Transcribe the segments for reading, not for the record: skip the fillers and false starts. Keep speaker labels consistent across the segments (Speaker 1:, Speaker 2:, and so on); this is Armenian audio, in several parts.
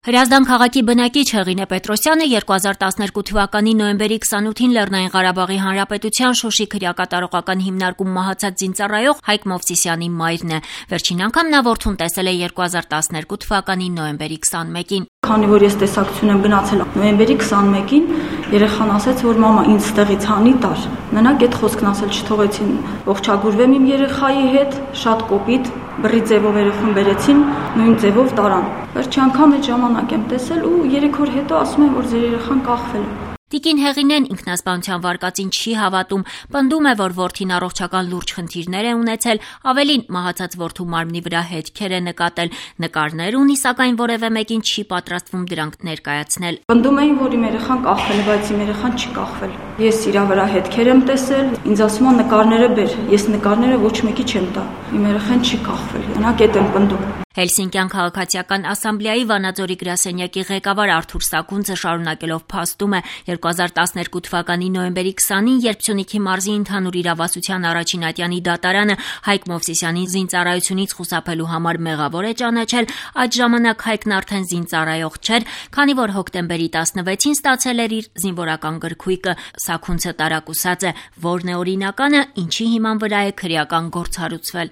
Speaker 1: Հրազդան քաղաքի բնակիչ Հեղինե Պետրոսյանը 2012 թվականի նոյեմբերի 28-ին Լեռնային Ղարաբաղի Հանրապետության Շուշի քրեակատարողական հիմնարկում մահացած զինծառայող Հայկ Մովսիսյանի մայրն է։ Վերջին անգամ նա որդուն տեսել է 2012 թվականի նոյեմբերի 21-ին։
Speaker 2: Քանի որ ես տեսակցություն եմ գնացել նոյեմբերի 21-ին, երեխան ասաց, որ մամա ինձ ստեղից հանի տար։ Մենակ այդ խոսքն ասել չթողեցին, ողջագուրվեմ իմ երեխայի հետ, շատ կոպիտ, բռի ձևով երեխան բերեցին, նույն ձևով տարան։ Վերջի անգամ այդ ժամանակ եմ տեսել ու 3 օր հետո ասում են, որ ձեր երեխան կախվել է։
Speaker 1: Տիկին Հեղինեն ինքնասպանության վարկածին չի հավատում, պնդում է, որ որդին առողջական լուրջ խնդիրներ է ունեցել, ավելին մահացած որդու մարմնի վրա հետքեր է նկատել, նկարներ ունի, սակայն որևէ մեկին չի պատրաստվում դրանք ներկայացնել։
Speaker 2: Պնդում էին, որ իմ երեխան կախվել է, բայց իմ երեխան չի կախվել։ Ես իր վրա հետքեր եմ տեսել, ինձ ասում են նկարները բեր, ես նկարները ոչ մեկի չեմ տա։ Իմ երեխան չի կախվել, մենակ այդ եմ պնդում։
Speaker 1: Հելսինկյան քաղաքացիական ասամբլեայի Վանաձորի գրասենյակի ղեկավար Արթուր Սաքունցը շարունակելով փաստում է 2012 թվականի նոյեմբերի 20-ին, երբ Սյունիքի մարզի ընդհանուր իրավասության առաջին ատյանի դատարանը Հայկ Մովսիսյանին զինծառայությունից խուսափելու համար մեղավոր է ճանաչել, այդ ժամանակ Հայկն արդեն զինծառայող չէր, քանի որ հոկտեմբերի 16-ին ստացել էր իր զինվորական գրքույկը։ Սաքունցը տարակուսած է, որն է օրինականը, ինչի հիման վրա է քրեական գործ հարուցվել։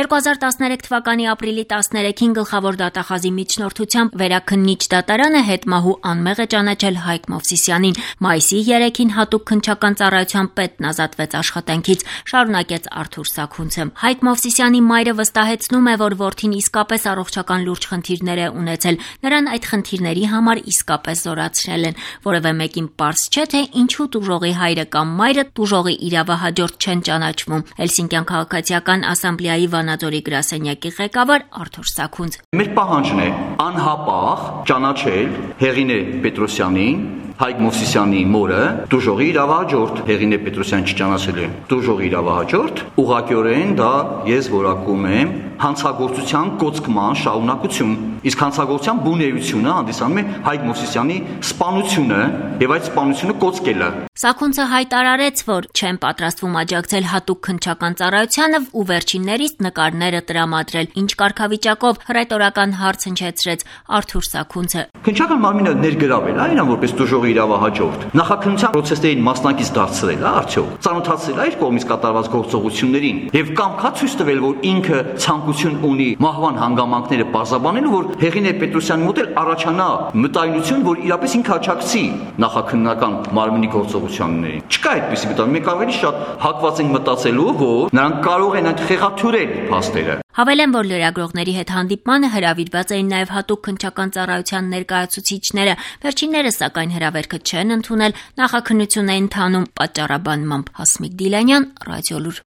Speaker 1: 2013 թվականի ապրիլի 13-ին գլխավոր դատախազի միջնորդությամբ վերաքննիչ դատարանը հետմահու անմեղ է ճանաչել Հայկ Մովսիսյանին։ Մայիսի 3-ին հատուկ քննչական ծառայության պետն ազատվեց աշխատանքից, շարունակեց Արթուր Սաքունցը։ Հայկ Մովսիսյանի մայրը վստահեցնում է, որ որդին իսկապես առողջական լուրջ խնդիրներ է ունեցել, նրան այդ խնդիրների համար իսկապես զորացրել են։ Որևէ մեկին պարզ չէ, թե ինչու տուժողի հայրը կամ մայրը տուժողի իրավահաջորդ չեն ճանաչվում։ Հելսինկյան քաղաքացիական ասամբլեայի Վանաձորի գրասենյակի ղեկավար Արթուր Սաքունց։
Speaker 3: Մեր պահանջն է անհապաղ ճանաչել Հեղինե Պետրոսյանին, Հայկ Մովսիսյանի մորը, տուժողի իրավահաջորդ։ Հեղինե Պետրոսյան չճանաչել է տուժողի իրավահաջորդ, ուղղակիորեն դա ես որակում եմ հանցագործության կոծկման շարունակություն։ Իսկ հանցագործության բունեությունը հանդիսանում է Հայկ Մովսիսյանի սպանությունը եւ այդ սպանությունը կոծկելը։
Speaker 1: Սաքունցը հայտարարեց, որ չեն պատրաստվում աջակցել հատուկ քննչական ծառայությանը ու վերջիններիս նկարները տրամադրել, ինչ կարգավիճակով հռետորական հարց հնչեցրեց Արթուր Սաքունցը։
Speaker 3: Քննչական մարմինը ներգրավել է իրան որպես տուժողի իրավահաջորդ։ Նախաքննության պրոցեսներին մասնակից դարձրել է արդյոք, ծանոթացրել է իր կողմից կատարված գործողություններին եւ կամքա ցույց տվել, որ ինքը ցանկություն ունի մահվան հանգամանքները պարզաբանելու, որ Հեղինե Պետրոսյանի մոտ էլ առաջանա մտայնություն, որ իրապես ինքը աջակցի նախաքննական մարմնի գործողություններին։ Չկա այդպիսի մտայնություն, մենք ավելի շատ հակված ենք մտածելու, որ նրանք կարող են այդ խեղաթյուրել փաստերը։
Speaker 1: Հավելեմ, որ լրագրողների հետ հանդիպմանը հրավիրված էին նաև հատուկ քննչական ծառայության ներկայացուցիչները։ Վերջինները, սակայն, հրավերքը չեն ընդունել, նախաքննություն են ընթանում պատճառաբանմամբ։ Հասմիկ Դիլանյան, Ռադիոլուր։